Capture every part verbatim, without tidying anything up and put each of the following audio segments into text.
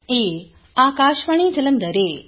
ਇਹ ਆਕਾਸ਼ਵਾਣੀ ਜਲੰਧਰ ਏ।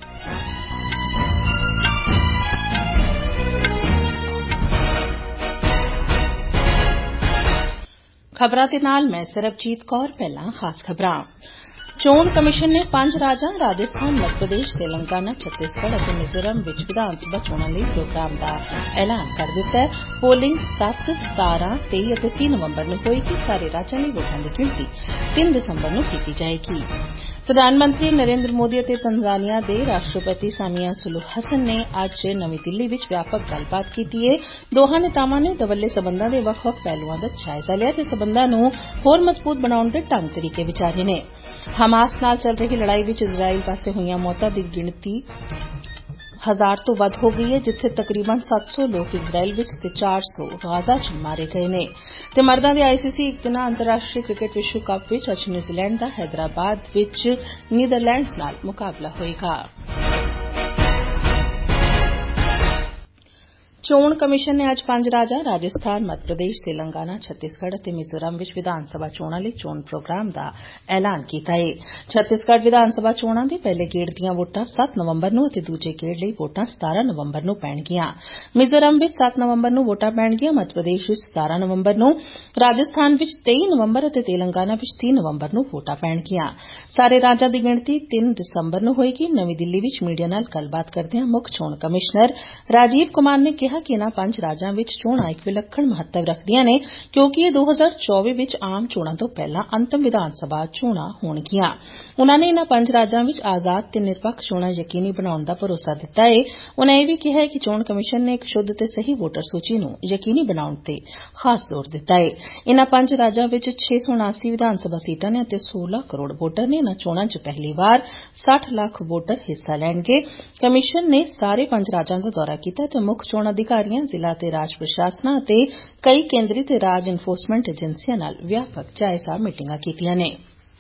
ਖਬਰਾਂ ਦੇ ਨਾਲ ਮੈਂ ਸਰਬਜੀਤ ਕੌਰ। ਪਹਿਲਾਂ ਖਾਸ ਖਬਰਾਂ। ਚੋਣ ਕਮਿਸ਼ਨ ਨੇ ਪੰਜ ਰਾਜਾਂ ਰਾਜਸਥਾਨ, ਮੱਧ ਪ੍ਰਦੇਸ਼, ਤੇਲੰਗਾਨਾ, ਛੱਤੀਸਗੜ੍ਹ ਅਤੇ ਮਿਜ਼ੋਰਮ ਵਿੱਚ ਵਿਧਾਨ ਸਭਾ ਚੋਣਾਂ ਲਈ ਪ੍ਰੋਗਰਾਮ ਦਾ ਐਲਾਨ ਕਰ ਦਿੱਤਾ ਹੈ। ਪੋਲਿੰਗ ਸੱਤ, ਸਤਾਰਾਂ, ਤੇਈ ਅਤੇ ਤੀਹ ਨਵੰਬਰ ਨੂੰ ਹੋਏਗੀ। ਸਾਰੇ ਰਾਜਾਂ ਲਈ ਵੋਟਾਂ ਦੀ ਗਿਣਤੀ ਤਿੰਨ ਦਸੰਬਰ ਨੂੰ ਕੀਤੀ ਜਾਏਗੀ। ਪ੍ਰਧਾਨ ਮੰਤਰੀ ਨਰਿੰਦਰ ਮੋਦੀ ਅਤੇ ਤੰਜ਼ਾਨੀਆ ਦੇ ਰਾਸ਼ਟਰਪਤੀ ਸਾਮੀਆ ਸੁਲੂਹੂ ਹਸਨ ਨੇ ਅੱਜ ਨਵੀਂ ਦਿੱਲੀ ਵਿੱਚ ਵਿਆਪਕ ਗੱਲਬਾਤ ਕੀਤੀ ਏ। ਦੋਹਾਂ ਨੇਤਾਵਾਂ ਨੇ ਦੁਵੱਲੇ ਸਬੰਧਾਂ ਦੇ ਵੱਖ-ਵੱਖ ਪਹਿਲੂਆਂ ਦਾ ਜਾਇਜ਼ਾ ਲਿਆ ਅਤੇ ਸਬੰਧਾਂ ਨੂੰ ਹੋਰ ਮਜ਼ਬੂਤ ਬਣਾਉਣ ਦੇ ਢੰਗ ਤਰੀਕੇ ਵਿਚਾਰੇ ਨੇ। ਹਮਾਸ ਨਾਲ ਚੱਲ ਰਹੀ ਲੜਾਈ ਵਿੱਚ ਇਜ਼ਰਾਈਲ ਪਾਸੇ ਹੋਈਆਂ ਮੌਤਾਂ ਦੀ ਗਿਣਤੀ ਹਜ਼ਾਰ ਤੋਂ ਵੱਧ ਹੋ ਗਈ ਏ, ਜਿੱਥੇ ਤਕਰੀਬਨ ਸੱਤ ਸੌ ਲੋਕ ਇਜ਼ਰਾਈਲ ਵਿੱਚ ਤੇ ਚਾਰ ਸੌ ਗਾਜ਼ਾ ਚ ਮਾਰੇ ਗਏ ਨੇ। ਤੇ ਮਰਦਾਂ ਦੇ ਆਈਸੀਸੀ ਇੱਕ ਦਿਨਾਂ ਅੰਤਰਰਾਸ਼ਟਰੀ ਕ੍ਰਿਕਟ ਵਿਸ਼ਵ ਕੱਪ ਵਿੱਚ ਅੱਜ ਨਿਊਜ਼ੀਲੈਂਡ ਦਾ ਹੈਦਰਾਬਾਦ ਵਿੱਚ ਨੀਦਰਲੈਂਡਸ ਨਾਲ ਮੁਕਾਬਲਾ ਹੋਏਗਾ। ਚੋਣ ਕਮਿਸ਼ਨ ਨੇ ਅੱਜ ਪੰਜ ਰਾਜਾਂ ਰਾਜਸਥਾਨ, ਮੱਧ ਪ੍ਰਦੇਸ਼, ਤੇਲੰਗਾਨਾ, ਛੱਤੀਸਗੜ੍ਹ ਅਤੇ ਮਿਜ਼ੋਰਮ ਵਿੱਚ ਵਿਧਾਨ ਸਭਾ ਚੋਣਾਂ ਲਈ ਚੋਣ ਪ੍ਰੋਗਰਾਮ ਦਾ ਐਲਾਨ ਕੀਤਾ ਏ। ਛੱਤੀਸਗੜ੍ਹ ਵਿਧਾਨ ਸਭਾ ਚੋਣਾਂ ਦੇ ਪਹਿਲੇ ਗੇੜ ਦੀਆਂ ਵੋਟਾਂ ਸੱਤ ਨਵੰਬਰ ਨੂੰ ਅਤੇ ਦੂਜੇ ਗੇੜ ਲਈ ਵੋਟਾਂ ਸਤਾਰਾਂ ਨਵੰਬਰ ਨੂੰ ਪੈਣਗੀਆਂ। ਮਿਜ਼ੋਰਮ ਵਿੱਚ ਸੱਤ ਨਵੰਬਰ ਨੂੰ ਵੋਟਾਂ ਪੈਣਗੀਆਂ, ਮੱਧ ਪ੍ਰਦੇਸ਼ ਵਿੱਚ ਸਤਾਰਾਂ ਨਵੰਬਰ ਨੂੰ, ਰਾਜਸਥਾਨ ਵਿੱਚ ਤੇਈ ਨਵੰਬਰ ਅਤੇ ਤੇਲੰਗਾਨਾ ਵਿੱਚ ਤੀਹ ਨਵੰਬਰ ਨੂੰ ਵੋਟਾਂ ਪੈਣਗੀਆਂ। ਸਾਰੇ ਰਾਜਾਂ ਦੀ ਗਿਣਤੀ ਤਿੰਨ ਦਸੰਬਰ ਨੂੰ ਹੋਏਗੀ। ਨਵੀਂ ਦਿੱਲੀ ਵਿੱਚ ਮੀਡੀਆ ਨਾਲ ਗੱਲਬਾਤ ਕਰਦਿਆਂ ਮੁੱਖ ਚੋਣ ਕਮਿਸ਼ਨਰ ਰਾਜੀਵ ਕੁਮਾਰ ਨੇ ਕਿਹਾ ਕਿ ਇਨ੍ਹਾਂ ਪੰਜ ਰਾਜਾਂ ਵਿੱਚ ਚੋਣਾਂ ਇੱਕ ਵਿਲੱਖਣ ਮਹੱਤਵ ਰੱਖਦੀਆਂ ਨੇ, ਕਿਉਂਕਿ ਇਹ ਦੋ ਹਜ਼ਾਰ ਚੌਵੀ ਵਿੱਚ ਆਮ ਚੋਣਾਂ ਤੋਂ ਪਹਿਲਾਂ ਅੰਤਮ ਵਿਧਾਨ ਸਭਾ ਚੋਣਾਂ ਹੋਣਗੀਆਂ। ਉਨ੍ਹਾਂ ਨੇ ਇਨ੍ਹਾਂ ਪੰਜ ਰਾਜਾਂ ਵਿੱਚ ਆਜ਼ਾਦ ਤੇ ਨਿਰਪੱਖ ਚੋਣਾਂ ਯਕੀਨੀ ਬਣਾਉਣ ਦਾ ਭਰੋਸਾ ਦਿੱਤਾ ਏ। ਉਨ੍ਹਾਂ ਇਹ ਵੀ ਕਿਹਾ ਕਿ ਚੋਣ ਕਮਿਸ਼ਨ ਨੇ ਇੱਕ ਸ਼ੁੱਧ ਤੇ ਸਹੀ ਵੋਟਰ ਸੂਚੀ ਨੂੰ ਯਕੀਨੀ ਬਣਾਉਣ ਤੇ ਖਾਸ ਜ਼ੋਰ ਦਿੱਤਾ ਏ। ਇਨ੍ਹਾਂ ਪੰਜ ਰਾਜਾਂ ਵਿੱਚ ਛੇ ਸੌ ਉਨਾਸੀ ਵਿਧਾਨ ਸਭਾ ਸੀਟਾਂ ਨੇ ਅਤੇ ਸੋਲਾਂ ਕਰੋੜ ਵੋਟਰ ਨੇ। ਇਨ੍ਹਾਂ ਚੋਣਾਂ ਚ ਪਹਿਲੀ ਵਾਰ ਸੱਠ ਲੱਖ ਵੋਟਰ ਹਿੱਸਾ ਲੈਣਗੇ। ਕਮਿਸ਼ਨ ਨੇ ਸਾਰੇ ਪੰਜ ਰਾਜਾਂ ਦਾ ਦੌਰਾ ਕੀਤਾ ਤੇ ਮੁੱਖ ਚੋਣ ਅਧਿਕਾਰੀਆਂ, ਜ਼ਿਲ੍ਹਾ ਤੇ ਰਾਜ ਪ੍ਰਸ਼ਾਸਨਾਂ ਅਤੇ ਕਈ ਕੇਂਦਰੀ ਤੇ ਰਾਜ ਇਨਫੋਰਸਮੈਂਟ ਏਜੰਸੀਆਂ ਨਾਲ ਵਿਆਪਕ ਜਾਇਜ਼ਾ ਮੀਟਿੰਗਾਂ ਕੀਤੀਆਂ ਨੇ।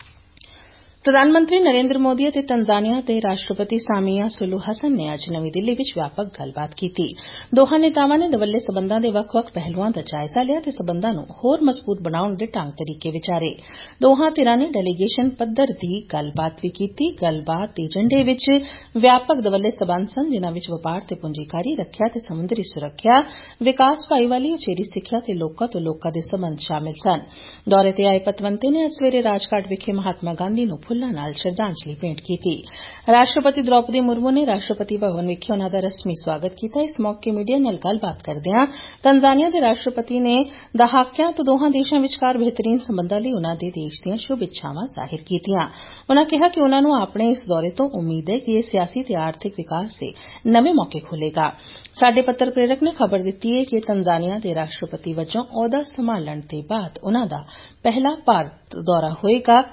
ਪ੍ਰਧਾਨ ਮੰਤਰੀ ਨਰਿੰਦਰ ਮੋਦੀ ਅਤੇ ਤੰਜ਼ਾਨੀਆ ਦੇ ਰਾਸ਼ਟਰਪਤੀ ਸਾਮੀਆ ਸੁਲੂਹੂ ਹਸਨ ਨੇ ਅੱਜ ਨਵੀਂ ਦਿੱਲੀ ਵਿੱਚ ਵਿਆਪਕ ਗੱਲਬਾਤ ਕੀਤੀ। ਦੋਹਾਂ ਨੇਤਾਵਾਂ ਨੇ ਦੁਵੱਲੇ ਸਬੰਧਾਂ ਦੇ ਵੱਖ-ਵੱਖ ਪਹਿਲੂਆਂ ਦਾ ਜਾਇਜ਼ਾ ਲਿਆ ਅਤੇ ਸਬੰਧਾਂ ਨੂੰ ਹੋਰ ਮਜ਼ਬੂਤ ਬਣਾਉਣ ਦੇ ਢੰਗ ਤਰੀਕੇ ਵਿਚਾਰੇ। ਦੋਹਾਂ ਧਿਰਾਂ ਨੇ ਡੈਲੀਗੇਸ਼ਨ ਪੱਧਰ ਦੀ ਗੱਲਬਾਤ ਵੀ ਕੀਤੀ। ਗੱਲਬਾਤ ਦੇ ਏਜੰਡੇ ਵਿੱਚ ਵਿਆਪਕ ਦੁਵੱਲੇ ਸਬੰਧ ਸਨ, ਜਿਨ੍ਹਾਂ ਵਿੱਚ ਵਪਾਰ ਤੇ ਪੂੰਜੀਕਾਰੀ, ਰੱਖਿਆ ਤੇ ਸਮੁੰਦਰੀ ਸੁਰੱਖਿਆ, ਵਿਕਾਸ, ਭਾਈਵਾਲੀ, ਉਚੇਰੀ ਸਿੱਖਿਆ ਤੇ ਲੋਕਾਂ ਤੋਂ ਲੋਕਾਂ ਦੇ ਸਬੰਧ ਸ਼ਾਮਿਲ ਸਨ। ਦੌਰੇ ਤੇ ਆਏ ਪਤਵੰਤੇ ਨੇ ਅੱਜ ਸਵੇਰੇ ਰਾਜਘਾਟ ਵਿਖੇ ਮਹਾਤਮਾ ਗਾਂਧੀ ਨੂੰ ਫੁੱਲਾਂ ਨਾਲ ਸ਼ਰਧਾਂਜਲੀ ਭੇਂਟ ਕੀਤੀ। ਰਾਸ਼ਟਰਪਤੀ ਦ੍ਰੌਪਦੀ ਮੁਰਮੂ ਨੇ ਰਾਸ਼ਟਰਪਤੀ ਭਵਨ ਵਿਖੇ ਉਨ੍ਹਾਂ ਦਾ ਰਸਮੀ ਸਵਾਗਤ ਕੀਤਾ। ਇਸ ਮੌਕੇ ਮੀਡੀਆ ਨਾਲ ਗੱਲਬਾਤ ਕਰਦਿਆਂ ਤੰਜ਼ਾਨੀਆ ਦੇ ਰਾਸ਼ਟਰਪਤੀ ਨੇ ਦਹਾਕਿਆਂ ਤੋਂ ਦੋਹਾਂ ਦੇਸ਼ਾਂ ਵਿਚਕਾਰ ਬਿਹਤਰੀਨ ਸਬੰਧਾਂ ਲਈ ਉਨ੍ਹਾਂ ਦੇ ਦੇਸ਼ ਦੀਆਂ ਸ਼ੁਭ ਇੱਛਾਵਾਂ ਜ਼ਾਹਿਰ ਕੀਤੀਆਂ। ਉਨ੍ਹਾਂ ਕਿਹਾ ਕਿ ਉਨ੍ਹਾਂ ਨੂੰ ਆਪਣੇ ਇਸ ਦੌਰੇ ਤੋਂ ਉਮੀਦ ਹੈ ਕਿ ਇਹ ਸਿਆਸੀ ਤੇ ਆਰਥਿਕ ਵਿਕਾਸ ਦੇ ਨਵੇਂ ਮੌਕੇ ਖੋਲ੍ਹੇਗਾ। ਸਾਡੇ ਪੱਤਰ ਪ੍ਰੇਰਕ ਨੇ ਖ਼ਬਰ ਦਿੱਤੀ ਹੈ ਕਿ ਤੰਜ਼ਾਨੀਆ ਦੇ ਰਾਸ਼ਟਰਪਤੀ ਵਜੋਂ ਅਹੁਦਾ ਸੰਭਾਲਣ ਦੇ ਬਾਅਦ ਉਨ੍ਹਾਂ ਦਾ ਪਹਿਲਾ ਭਾਰਤ ਦੌਰਾ ਹੋਏਗਾ।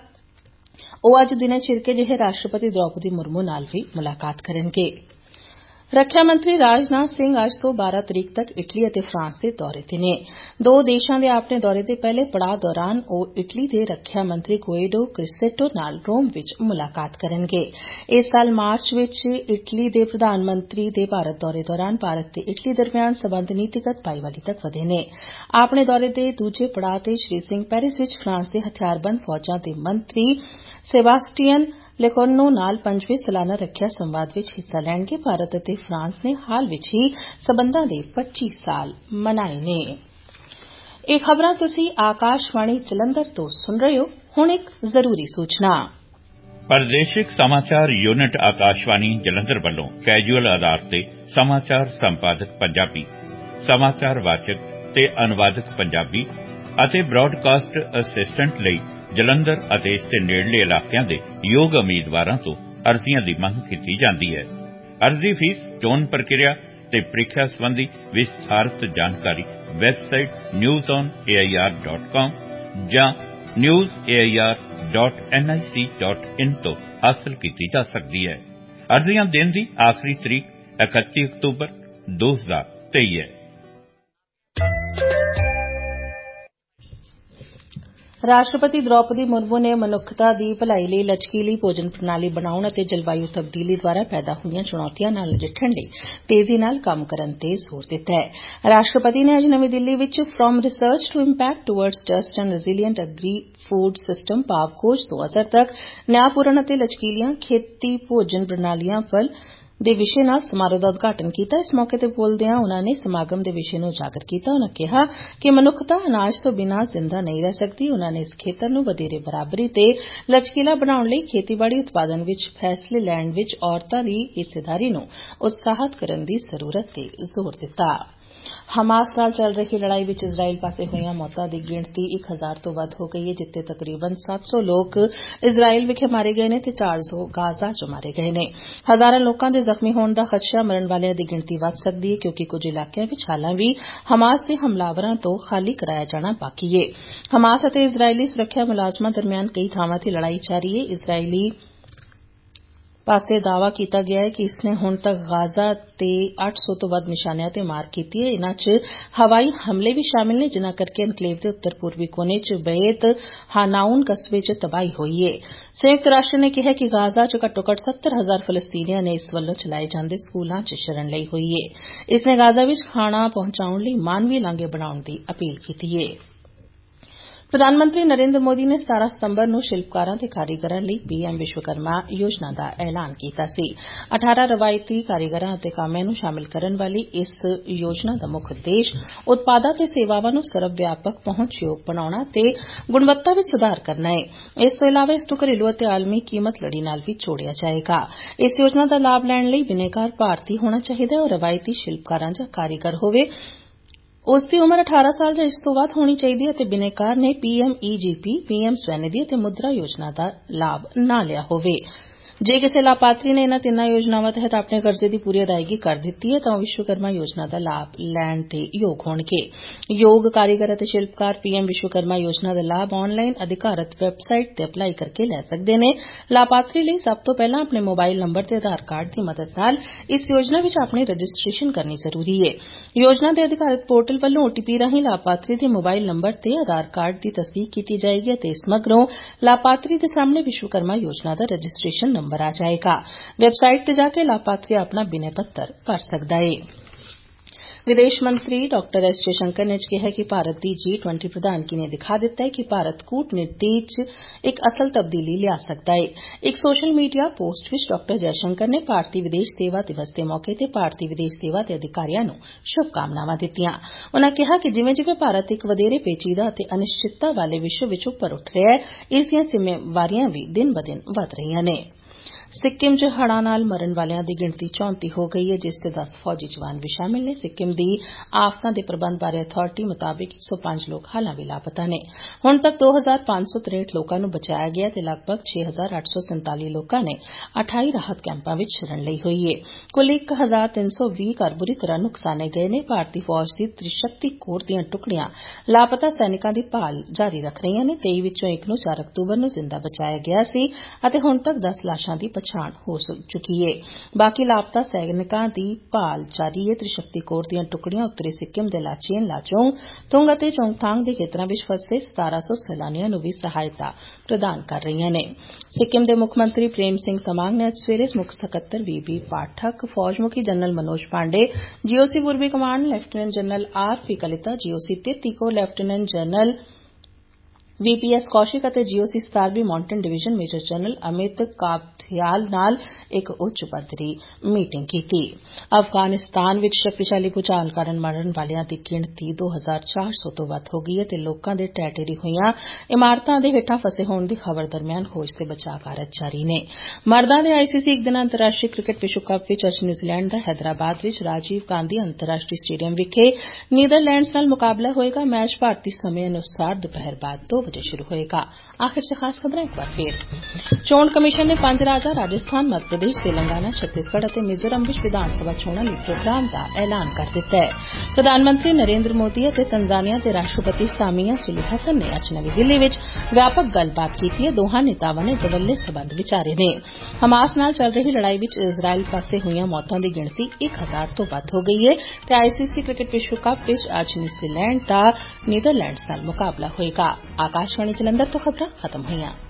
ਉਹ ਅੱਜ ਦਿਨੇ ਛਿੜਕੇ ਜਿਹੇ ਰਾਸ਼ਟਰਪਤੀ ਦ੍ਰੌਪਦੀ ਮੁਰਮੂ ਨਾਲ ਵੀ ਮੁਲਾਕਾਤ ਕਰਨਗੇ। ਰੱਖਿਆ ਮੰਤਰੀ ਰਾਜਨਾਥ ਸਿੰਘ ਅੱਜ ਤੋਂ ਬਾਰਾਂ ਤਰੀਕ ਤੱਕ ਇਟਲੀ ਅਤੇ ਫਰਾਂਸ ਦੇ ਦੌਰੇ ਤੇ ਨੇ। ਦੋ ਦੇਸ਼ਾਂ ਦੇ ਆਪਣੇ ਦੌਰੇ ਦੇ ਪਹਿਲੇ ਪੜਾਅ ਦੌਰਾਨ ਉਹ ਇਟਲੀ ਦੇ ਰੱਖਿਆ ਮੰਤਰੀ ਗੁਇਡੋ ਕ੍ਰਿਸਟੋ ਨਾਲ ਰੋਮ ਵਿੱਚ ਮੁਲਾਕਾਤ ਕਰਨਗੇ। ਇਸ ਸਾਲ ਮਾਰਚ ਵਿੱਚ ਇਟਲੀ ਦੇ ਪ੍ਰਧਾਨ ਮੰਤਰੀ ਦੇ ਭਾਰਤ ਦੌਰੇ ਦੌਰਾਨ ਭਾਰਤ ਤੇ ਇਟਲੀ ਦਰਮਿਆਨ ਸਬੰਧ ਨੀਤੀਗਤ ਭਾਈਵਾਲੀ ਤੱਕ ਵਧੇ ਨੇ। ਆਪਣੇ ਦੌਰੇ ਦੇ ਦੂਜੇ ਪੜਾਅ ਤੇ ਸ੍ਰੀ ਸਿੰਘ ਪੈਰਿਸ ਵਿੱਚ ਫਰਾਂਸ ਦੇ ਹਥਿਆਰਬੰਦ ਫੌਜਾਂ ਦੇ ਮੰਤਰੀ ਸੇਬਾਸਟੀਅਨ ਲੈਕੋਰਨੋ ਨਾਲ ਪੰਜਵੇਂ ਸਾਲਾਨਾ ਰੱਖਿਆ ਸੰਵਾਦ ਵਿੱਚ ਹਿੱਸਾ ਲੈਣਗੇ। ਭਾਰਤ ਅਤੇ ਫਰਾਂਸ ਨੇ ਹਾਲ ਵਿੱਚ ਹੀ ਸਬੰਧਾਂ ਦੇ ਪੱਚੀ ਸਾਲ ਮਨਾਏ ਨੇ। ਇਹ ਖਬਰਾਂ ਤੁਸੀਂ ਆਕਾਸ਼ਵਾਣੀ ਜਲੰਧਰ ਤੋਂ ਸੁਣ ਰਹੇ ਹੋ। ਹੁਣ ਇੱਕ ਜ਼ਰੂਰੀ ਸੂਚਨਾ। ਪ੍ਰਦੇਸ਼ਿਕ ਸਮਾਚਾਰ ਯੂਨਿਟ ਆਕਾਸ਼ਵਾਣੀ ਜਲੰਧਰ ਵੱਲੋਂ ਕੈਜੂਅਲ ਆਧਾਰ ਤੇ ਸਮਾਚਾਰ ਸੰਪਾਦਕ ਪੰਜਾਬੀ, ਸਮਾਚਾਰ ਵਾਚਕ ਤੇ ਅਨੁਵਾਦਕ ਪੰਜਾਬੀ ਅਤੇ ਬ੍ਰਾਡਕਾਸਟ ਅਸਿਸਟੈਂਟ ਲਈ ਜਲੰਧਰ ਅਤੇ ਇਸ ਦੇ ਨੇੜਲੇ ਇਲਾਕਿਆਂ ਦੇ ਯੋਗ ਉਮੀਦਵਾਰਾਂ ਤੋਂ ਅਰਜ਼ੀਆਂ ਦੀ ਮੰਗ ਕੀਤੀ ਜਾਂਦੀ ਹੈ। ਅਰਜ਼ੀ ਫੀਸ, ਚੋਣ ਪ੍ਰਕਿਰਿਆ ਤੇ ਪ੍ਰੀਖਿਆ ਸੰਬੰਧੀ ਵਿਸਥਾਰਤ ਜਾਣਕਾਰੀ website news on A I R dot com ਜਾਂ news A I R dot N I C dot in ਤੋਂ ਹਾਸਲ ਕੀਤੀ ਜਾ ਸਕਦੀ ਹੈ। ਅਰਜ਼ੀਆਂ ਦੇਣ ਦੀ ਆਖਰੀ ਤਰੀਕ ਇਕੱਤੀ ਅਕਤੂਬਰ ਦੋ ਹਜ਼ਾਰ ਤੇਈ ਹੈ। ਰਾਸ਼ਟਰਪਤੀ ਦ੍ਰੋਪਦੀ ਮੁਰਮੂ ਨੇ ਮਨੁੱਖਤਾ ਦੀ ਭਲਾਈ ਲਈ ਲਚਕੀਲੀ ਭੋਜਨ ਪ੍ਰਣਾਲੀ ਬਣਾਉਣ ਅਤੇ ਜਲਵਾਯੂ ਤਬਦੀਲੀ ਦੁਆਰਾ ਪੈਦਾ ਹੋਈਆਂ ਚੁਣੌਤੀਆਂ ਨਾਲ ਨਜਿੱਠਣ ਲਈ ਤੇਜ਼ੀ ਨਾਲ ਕੰਮ ਕਰਨ ਤੇ ਜ਼ੋਰ ਦਿੱਤਾ ਹੈ। ਰਾਸ਼ਟਰਪਤੀ ਨੇ ਅੱਜ ਨਵੀਂ ਦਿੱਲੀ ਵਿੱਚ from research to impact towards just and resilient agri food system ਭਾਵ ਖੋਜ ਤੋਂ ਅਸਰ ਤੱਕ ਨਿਆਂਪੂਰਨ ਅਤੇ ਲਚਕੀਲੀਆਂ ਖੇਤੀ ਭੋਜਨ ਪ੍ਰਣਾਲੀਆਂ ਵੱਲ ਦੇ ਵਿਸ਼ੇ ਨਾਲ ਸਮਾਰੋਹ ਦਾ ਉਦਘਾਟਨ ਕੀਤਾ। ਇਸ ਮੌਕੇ ਤੇ ਬੋਲਦਿਆਂ ਉਨ੍ਹਾਂ ਨੇ ਸਮਾਗਮ ਦੇ ਵਿਸ਼ੇ ਨੂੰ ਉਜਾਗਰ ਕੀਤਾ। ਉਨ੍ਹਾਂ ਕਿਹਾ ਕਿ ਮਨੁੱਖਤਾ ਅਨਾਜ ਤੋਂ ਬਿਨਾਂ ਜ਼ਿੰਦਾ ਨਹੀਂ ਰਹਿ ਸਕਦੀ। ਉਨ੍ਹਾਂ ਨੇ ਇਸ ਖੇਤਰ ਨੂੰ ਵਧੇਰੇ ਬਰਾਬਰੀ ਤੇ ਲਚਕੀਲਾ ਬਣਾਉਣ ਲਈ ਖੇਤੀਬਾੜੀ ਉਤਪਾਦਨ ਵਿੱਚ ਫੈਸਲੇ ਲੈਣ ਵਿੱਚ ਔਰਤਾਂ ਦੀ ਹਿੱਸੇਦਾਰੀ ਨੂੰ ਉਤਸ਼ਾਹਿਤ ਕਰਨ ਦੀ ਜ਼ਰੂਰਤ ਤੇ ਜ਼ੋਰ ਦਿੱਤਾ। ਹਮਾਸ ਨਾਲ ਚੱਲ ਰਹੀ ਲੜਾਈ ਵਿੱਚ ਇਜ਼ਰਾਈਲ ਪਾਸੇ ਹੋਈਆਂ ਮੌਤਾਂ ਦੀ ਗਿਣਤੀ ਇੱਕ ਹਜ਼ਾਰ ਤੋਂ ਵੱਧ ਹੋ ਗਈ ਹੈ, ਜਿੱਥੇ ਤਕਰੀਬਨ ਸੱਤ ਸੌ ਲੋਕ ਇਜ਼ਰਾਈਲ ਵਿਖੇ ਮਾਰੇ ਗਏ ਨੇ ਤੇ ਚਾਰ ਸੌ ਗਾਜ਼ਾ 'ਚ ਮਾਰੇ ਗਏ ਨੇ। ਹਜ਼ਾਰਾਂ ਲੋਕਾਂ ਦੇ ਜ਼ਖਮੀ ਹੋਣ ਦਾ ਖਦਸ਼ਾ, ਮਰਨ ਵਾਲਿਆਂ ਦੀ ਗਿਣਤੀ ਵੱਧ ਸਕਦੀ ਹੈ ਕਿਉਂਕਿ ਕੁਝ ਇਲਾਕਿਆਂ ਵਿੱਚ ਹਾਲਾਂ ਵੀ ਹਮਾਸ ਦੇ ਹਮਲਾਵਰਾਂ ਤੋਂ ਖਾਲੀ ਕਰਾਇਆ ਜਾਣਾ ਬਾਕੀ ਹੈ। ਹਮਾਸ ਅਤੇ ਇਜ਼ਰਾਈਲੀ ਸੁਰੱਖਿਆ ਮੁਲਾਜ਼ਮਾਂ ਦਰਮਿਆਨ ਕਈ ਥਾਵਾਂ ਤੇ ਲੜਾਈ ਜਾਰੀ ਹੈ। ਇਜ਼ਰਾਈਲੀ ਪਾਸੇ ਦਾਅਵਾ ਕੀਤਾ ਗਿਆ ਹੈ ਕਿ ਇਸਨੇ ਹੁਣ ਤੱਕ ਗਾਜ਼ਾ ਤੇ ਅੱਠ ਸੌ ਤੋਂ ਵੱਧ ਨਿਸ਼ਾਨਿਆਂ ਤੇ ਮਾਰ ਕੀਤੀ ਹੈ। ਇਨ੍ਹਾਂ 'ਚ ਹਵਾਈ ਹਮਲੇ ਵੀ ਸ਼ਾਮਿਲ ਨੇ, ਜਿਨ੍ਹਾਂ ਕਰਕੇ ਐਨਕਲੇਵ ਦੇ ਉੱਤਰ ਪੂਰਬੀ ਕੋਨੇ 'ਚ ਬੇਤ ਹਾਨਾਊਨ ਕਸਬੇ 'ਚ ਤਬਾਹੀ ਹੋਈ ਹੈ। ਸੰਯੁਕਤ ਰਾਸ਼ਟਰ ਨੇ ਕਿਹਾ ਕਿ ਗਾਜ਼ਾ 'ਚ ਘੱਟੋ-ਘੱਟ ਸੱਤਰ ਹਜ਼ਾਰ ਫਲਸਤੀਨੀਆਂ ਨੇ ਇਸ ਵੱਲੋਂ ਚਲਾਏ ਜਾਂਦੇ ਸਕੂਲਾਂ 'ਚ ਸ਼ਰਨ ਲਈ ਹੋਈ ਹੈ। ਇਸਨੇ ਗਾਜ਼ਾ ਵਿੱਚ ਖਾਣਾ ਪਹੁੰਚਾਉਣ ਲਈ ਮਾਨਵੀ ਲਾਂਘੇ ਬਣਾਉਣ ਦੀ ਅਪੀਲ ਕੀਤੀ ਹੈ। ਪ੍ਰਧਾਨ ਮੰਤਰੀ ਨਰਿੰਦਰ ਮੋਦੀ ਨੇ ਸਤਾਰਾਂ ਸਤੰਬਰ ਨੂੰ ਸ਼ਿਲਪਕਾਰਾਂ ਤੇ ਕਾਰੀਗਰਾਂ ਲਈ ਪੀ ਐਮ ਵਿਸ਼ਵਕਰਮਾ ਯੋਜਨਾ ਦਾ ਐਲਾਨ ਕੀਤਾ ਸੀ। ਅਠਾਰਾਂ ਰਵਾਇਤੀ ਕਾਰੀਗਰਾਂ ਅਤੇ ਕਾਮਿਆਂ ਨੂੰ ਸ਼ਾਮਲ ਕਰਨ ਵਾਲੀ ਇਸ ਯੋਜਨਾ ਦਾ ਮੁੱਖ ਉਦੇਸ਼ ਉਤਪਾਦਾਂ ਤੇ ਸੇਵਾਵਾਂ ਨੂੰ ਸਰਵ ਵਿਆਪਕ ਪਹੁੰਚਯੋਗ ਬਣਾਉਣਾ ਤੇ ਗੁਣਵੱਤਾ ਵਿੱਚ ਸੁਧਾਰ ਕਰਨਾ ਹੈ। ਇਸ ਤੋਂ ਇਲਾਵਾ ਇਸ ਨੂੰ ਘਰੇਲੂ ਅਤੇ ਆਲਮੀ ਕੀਮਤ ਲੜੀ ਨਾਲ ਵੀ ਜੋੜਿਆ ਜਾਏਗਾ। ਇਸ ਯੋਜਨਾ ਦਾ ਲਾਭ ਲੈਣ ਲਈ ਬਿਨੇਕਾਰ ਭਾਰਤੀ ਹੋਣਾ ਚਾਹੀਦਾ ਹੈ ਔਰ ਰਵਾਇਤੀ ਸ਼ਿਲਪਕਾਰਾਂ ਜਾਂ ਕਾਰੀਗਰ ਹੋਵੇ ਉਸ ਦੀ ਉਮਰ ਅਠਾਰਾਂ ਸਾਲ ਜਾਂ ਇਸ ਤੋਂ ਵੱਧ ਹੋਣੀ ਚਾਹੀਦੀ ਹੈ ਅਤੇ ਬਿਨੇਕਾਰ ਨੇ ਪੀ ਐਮ ਈ ਜੀ ਪੀ, ਪੀ ਐਮ ਸਵੈਨਿਧੀ ਅਤੇ ਮੁਦਰਾ ਯੋਜਨਾ ਦਾ ਲਾਭ ਨਾ ਲਿਆ ਹੋਵੇ। ਜੇ ਕਿਸੇ ਲਾਭਪਾਤਰੀ ਨੇ ਇਨ੍ਹਾਂ ਤਿੰਨਾਂ ਯੋਜਨਾਵਾਂ ਤਹਿਤ ਆਪਣੇ ਕਰਜ਼ੇ ਦੀ ਪੂਰੀ ਅਦਾਇਗੀ ਕਰ ਦਿੱਤੀ ਹੈ ਤਾਂ ਉਹ ਵਿਸ਼ਵਕਰਮਾ ਯੋਜਨਾ ਦਾ ਲਾਭ ਲੈਣ ਦੇ ਯੋਗ ਹੋਣਗੇ। ਯੋਗ ਕਾਰੀਗਰ ਅਤੇ ਸ਼ਿਲਪਕਾਰ ਪੀ ਐਮ ਵਿਸ਼ਵਕਰਮਾ ਯੋਜਨਾ ਦਾ ਲਾਭ ਆਨਲਾਈਨ ਅਧਿਕਾਰਤ ਵੈਬਸਾਈਟ ਤੇ ਅਪਲਾਈ ਕਰਕੇ ਲੈ ਸਕਦੇ ਨੇ। ਲਾਭਪਾਤਰੀ ਲਈ ਸਭ ਤੋਂ ਪਹਿਲਾਂ ਆਪਣੇ ਮੋਬਾਈਲ ਨੰਬਰ ਤੇ ਆਧਾਰ ਕਾਰਡ ਦੀ ਮਦਦ ਨਾਲ ਇਸ ਯੋਜਨਾ ਵਿੱਚ ਆਪਣੀ ਰਜਿਸਟ੍ਰੇਸ਼ਨ ਕਰਨੀ ਜ਼ਰੂਰੀ ਹੈ। ਯੋਜਨਾ ਦੇ ਅਧਿਕਾਰਤ ਪੋਰਟਲ ਵੱਲੋਂ ਓ ਟੀ ਪੀ ਰਾਹੀਂ ਲਾਭਪਾਤਰੀ ਦੇ ਮੋਬਾਈਲ ਨੰਬਰ ਤੇ ਆਧਾਰ ਕਾਰਡ ਦੀ ਤਸਦੀਕ ਕੀਤੀ ਜਾਏਗੀ ਅਤੇ ਇਸ ਮਗਰੋਂ ਲਾਭਪਾਤਰੀ ਦੇ ਸਾਹਮਣੇ ਵਿਸ਼ਵਕਰਮਾ ਯੋਜਨਾ ਦਾ ਰਜਿਸਟ੍ਰੇਸ਼ਨ ਨੰਬਰ ਆ ਜਾਏਗਾ। ਵੈਬਸਾਈਟ ਤੇ ਜਾ ਕੇ ਲਾਭਪਾਤਰੀ ਆਪਣਾ ਬਿਨੈ ਪੱਤਰ ਭਰ ਸਕਦਾ ਹੈ। ਵਿਦੇਸ਼ ਮੰਤਰੀ ਡਾਕਟਰ ਐਸ ਜੈਸ਼ੰਕਰ ਨੇ ਕਿਹਾ ਕਿ ਭਾਰਤ ਦੀ ਜੀ ਟਵੰਟੀ ਪ੍ਰਧਾਨਗੀ ਨੇ ਦਿਖਾ ਦਿੱਤਾ ਹੈ ਕਿ ਭਾਰਤ ਕੂਟਨੀਤੀ 'ਚ ਇੱਕ ਅਸਲ ਤਬਦੀਲੀ ਲਿਆ ਸਕਦਾ ਹੈ। ਇੱਕ ਸੋਸ਼ਲ ਮੀਡੀਆ ਪੋਸਟ ਵਿੱਚ ਡਾਕਟਰ ਜੈਸ਼ੰਕਰ ਨੇ ਭਾਰਤੀ ਵਿਦੇਸ਼ ਸੇਵਾ ਦਿਵਸ ਦੇ ਮੌਕੇ ਤੇ ਭਾਰਤੀ ਵਿਦੇਸ਼ ਸੇਵਾ ਦੇ ਅਧਿਕਾਰੀਆਂ ਨੂੰ ਸ਼ੁਭਕਾਮਨਾਵਾਂ ਦਿੱਤੀਆਂ। ਉਨ੍ਹਾਂ ਕਿਹਾ ਕਿ ਜਿਵੇਂ-ਜਿਵੇਂ ਭਾਰਤ ਇੱਕ ਵਧੇਰੇ ਪੇਚੀਦਾ ਅਤੇ ਅਨਿਸ਼ਚਿਤਤਾ ਵਾਲੇ ਵਿਸ਼ਵ ਵਿੱਚ ਉੱਪਰ ਉੱਠ ਰਿਹਾ ਹੈ, ਇਸ ਦੀਆਂ ਜ਼ਿੰਮੇਵਾਰੀਆਂ ਵੀ ਦਿਨ-ਬ-ਦਿਨ ਵਧ ਰਹੀਆਂ ਨੇ। ਸਿੱਕਿਮ 'ਚ ਹੜ੍ਹਾਂ ਨਾਲ ਮਰਨ ਵਾਲਿਆਂ ਦੀ ਗਿਣਤੀ ਚੌਂਤੀ ਹੋ ਗਈ ਹੈ, ਜਿਸ 'ਚ ਦਸ ਫੌਜੀ ਜਵਾਨ ਵੀ ਸ਼ਾਮਿਲ ਨੇ। ਸਿੱਕਿਮ ਦੀ ਆਫਤਾਂ ਦੇ ਪ੍ਰਬੰਧ ਬਾਰੇ ਅਥਾਰਟੀ ਮੁਤਾਬਿਕ ਇੱਕ ਸੌ ਪੰਜ ਲੋਕ ਹਾਲਾਂ ਵੀ ਲਾਪਤਾ ਨੇ। ਹੁਣ ਤੱਕ ਦੋ ਹਜ਼ਾਰ ਪੰਜ ਸੌ ਤਰੇਹਠ ਲੋਕਾਂ ਨੂੰ ਬਚਾਇਆ ਗਿਆ ਤੇ ਲਗਭਗ ਛੇ ਹਜ਼ਾਰ ਅੱਠ ਸੌ ਸੰਤਾਲੀ ਲੋਕਾਂ ਨੇ ਅਠਾਈ ਰਾਹਤ ਕੈਂਪਾਂ ਵਿੱਚ ਸ਼ਰਨ ਲਈ ਹੋਈ ਹੈ। ਕੁੱਲ ਇੱਕ ਹਜ਼ਾਰ ਤਿੰਨ ਸੌ ਵੀਹ ਘਰ ਬੁਰੀ ਤਰ੍ਹਾਂ ਨੁਕਸਾਨੇ ਗਏ ਨੇ। ਭਾਰਤੀ ਫੌਜ ਦੀ ਤ੍ਰਿਸ਼ਕਤੀ ਕੋਰ ਦੀਆਂ ਟੁਕੜੀਆਂ ਲਾਪਤਾ ਸੈਨਿਕਾਂ ਦੀ ਭਾਲ ਜਾਰੀ ਰੱਖ ਰਹੀਆਂ ਨੇ। ਤੇਈ ਵਿੱਚੋਂ ਇੱਕ ਨੂੰ ਚਾਰ ਅਕਤੂਬਰ ਨੂੰ ਜ਼ਿੰਦਾ ਬਚਾਇਆ ਗਿਆ ਸੀ ਅਤੇ ਹੁਣ ਤੱਕ ਦਸ ਲਾਸ਼ਾਂ ਦੀ ਪਛਾਣ ਹੋ ਚੁੱਕੀ ਹੈ। ਬਾਕੀ ਲਾਪਤਾ ਸੈਨਿਕਾਂ ਦੀ ਭਾਲ ਜਾਰੀ ਹੈ। ਤ੍ਰਿਸ਼ਕਤੀ ਕੋਰ ਦੀਆਂ ਟੁਕੜੀਆਂ ਉੱਤਰੀ ਸਿੱਕਿਮ ਦੇ ਲਾਚੇਨ, ਲਾਚੋਂਗ, ਤੁੰਗ ਅਤੇ ਚੋਂਗਥਾਂਗ ਦੇ ਖੇਤਰਾਂ ਵਿੱਚ ਫਸੇ ਸਤਾਰਾਂ ਸੌ ਸੈਲਾਨੀਆਂ ਨੂੰ ਵੀ ਸਹਾਇਤਾ ਪ੍ਰਦਾਨ ਕਰ ਰਹੀਆਂ ਨੇ। ਸਿੱਕਿਮ ਦੇ ਮੁੱਖ ਮੰਤਰੀ ਪ੍ਰੇਮ ਸਿੰਘ ਤਮਾਂਗ ਨੇ ਅੱਜ ਸਵੇਰੇ ਮੁੱਖ ਸਕੱਤਰ ਵੀ ਬੀ ਪਾਠਕ, ਫੌਜ ਮੁਖੀ ਜਨਰਲ ਮਨੋਜ ਪਾਂਡੇ, ਜੀਓਸੀ ਪੂਰਬੀ command lieutenant general R P Kalita, GOC ਤੀਤੀ ਕੋ lieutenant general V P S Kaushik ਅਤੇ ਜੀਓਸੀ ਸਤਾਰਵੀਂ mountain division major general Amit Kabthiyal ਨਾਲ ਇੱਕ ਉੱਚ ਪੱਧਰੀ ਮੀਟਿੰਗ ਕੀਤੀ। ਅਫਗਾਨਿਸਤਾਨ ਵਿੱਚ ਸ਼ਕਤੀਸ਼ਾਲੀ ਭੂਚਾਲ ਕਾਰਨ ਮਰਨ ਵਾਲਿਆਂ ਦੀ ਗਿਣਤੀ ਦੋ ਹਜ਼ਾਰ ਚਾਰ ਸੌ ਤੋਂ ਵੱਧ ਹੋ ਗਈ ਹੈ ਤੇ ਲੋਕਾਂ ਦੇ ਢਹਿ ਢੇਰੀ ਹੋਈਆਂ ਇਮਾਰਤਾਂ ਦੇ ਹੇਠਾਂ ਫਸੇ ਹੋਣ ਦੀ ਖਬਰ ਦਰਮਿਆਨ ਖੋਜ ਤੇ ਬਚਾਅ ਕਾਰਜ ਜਾਰੀ ਨੇ। ਮਰਦਾਂ ਦੇ ਆਈ ਸੀ ਸੀ ਇੱਕ ਦਿਨਾਂ ਅੰਤਰਰਾਸ਼ਟਰੀ ਕ੍ਰਿਕਟ ਵਿਸ਼ਵ ਕੱਪ ਵਿੱਚ ਅੱਜ ਨਿਊਜ਼ੀਲੈਂਡ ਦਾ ਹੈਦਰਾਬਾਦ ਵਿੱਚ ਰਾਜੀਵ ਗਾਂਧੀ ਅੰਤਰਰਾਸ਼ਟਰੀ ਸਟੇਡੀਅਮ ਵਿਖੇ ਨੀਦਰਲੈਂਡਸ ਨਾਲ ਮੁਕਾਬਲਾ ਹੋਏਗਾ। ਮੈਚ ਭਾਰਤੀ ਸਮੇਂ ਅਨੁਸਾਰ ਦੁਪਹਿਰ ਬਾਅਦ ਦੋ ਵਜੇ ਸ਼ੁਰੂ ਹੋਏਗਾ। ਆਖਿਰ 'ਚ ਖਾਸ ਖਬਰਾਂ ਇੱਕ ਵਾਰ ਫੇਰ। ਚੋਣ ਕਮਿਸ਼ਨ ਨੇ ਪੰਜ ਰਾਜਾਂ ਰਾਜਸਥਾਨ, ਮੱਧ ਪ੍ਰਦੇਸ਼, ਤੇਲੰਗਾਨਾ, ਛੱਤੀਸਗੜ੍ਹ ਅਤੇ ਮਿਜ਼ੋਰਮ ਵਿੱਚ ਵਿਧਾਨ ਸਭਾ ਚੋਣਾਂ ਲਈ ਪ੍ਰੋਗਰਾਮ ਦਾ ਐਲਾਨ ਕਰ ਦਿੱਤਾ ਹੈ। ਪ੍ਰਧਾਨ ਮੰਤਰੀ ਨਰਿੰਦਰ ਮੋਦੀ ਅਤੇ ਤੰਜ਼ਾਨੀਆ ਦੇ ਰਾਸ਼ਟਰਪਤੀ ਸਾਮੀਆ ਸੁਲੂ ਹਸਨ ਨੇ ਅੱਜ ਨਵੀਂ ਦਿੱਲੀ ਵਿੱਚ ਵਿਆਪਕ ਗੱਲਬਾਤ ਕੀਤੀ ਹੈ। ਦੋਹਾਂ ਨੇਤਾਵਾਂ ਨੇ ਦੁਵੱਲੇ ਸਬੰਧ ਵਿਚਾਰੇ ਨੇ। ਹਮਾਸ ਨਾਲ ਚੱਲ ਰਹੀ ਲੜਾਈ ਵਿੱਚ ਇਜ਼ਰਾਈਲ ਪਾਸੇ ਹੋਈਆਂ ਮੌਤਾਂ ਦੀ ਗਿਣਤੀ ਇੱਕ ਹਜ਼ਾਰ ਤੋਂ ਵੱਧ ਹੋ ਗਈ ਹੈ ਤੇ ਆਈ ਸੀ ਸੀ ਕ੍ਰਿਕਟ ਵਿਸ਼ਵ ਕੱਪ ਵਿੱਚ ਅੱਜ ਨਿਊਜ਼ੀਲੈਂਡ ਦਾ ਨੀਦਰਲੈਂਡਸ ਨਾਲ ਮੁਕਾਬਲਾ ਹੋਏਗਾ। आकाशवाणी जलंधर तो खबरां खत्म होईयां।